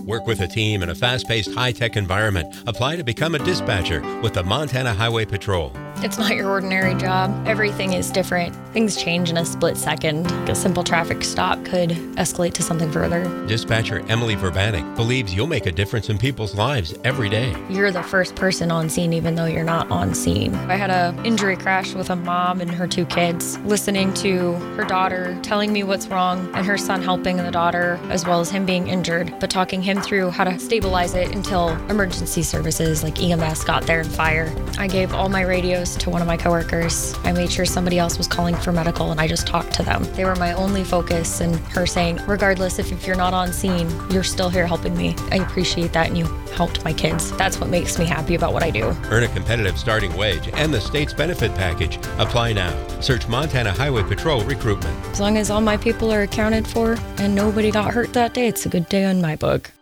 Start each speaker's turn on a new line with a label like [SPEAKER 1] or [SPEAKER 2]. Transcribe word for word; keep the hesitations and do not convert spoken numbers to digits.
[SPEAKER 1] Work with a team in a fast-paced, high-tech environment. Apply to become a dispatcher with the Montana Highway Patrol.
[SPEAKER 2] It's not your ordinary job. Everything is different. Things change in a split second. A simple traffic stop could escalate to something further.
[SPEAKER 1] Dispatcher Emily Verbanek believes you'll make a difference in people's lives every day.
[SPEAKER 2] You're the first person on scene even though you're not on scene. I had a injury crash with a mom and her two kids, listening to her daughter telling me what's wrong and her son helping the daughter as well as him being injured, but talking him through how to stabilize it until emergency services like E M S got there and fire. I gave all my radios to one of my coworkers. I made sure somebody else was calling for medical and I just talked to them. They were my only focus, and her saying, regardless if, if you're not on scene, you're still here helping me. I appreciate that and you helped my kids. That's what makes me happy about what I do.
[SPEAKER 1] Earn a competitive starting wage and the state's benefit package. Apply now. Search Montana Highway Patrol Recruitment.
[SPEAKER 2] As long as all my people are accounted for and nobody got hurt that day, it's a good day in my book.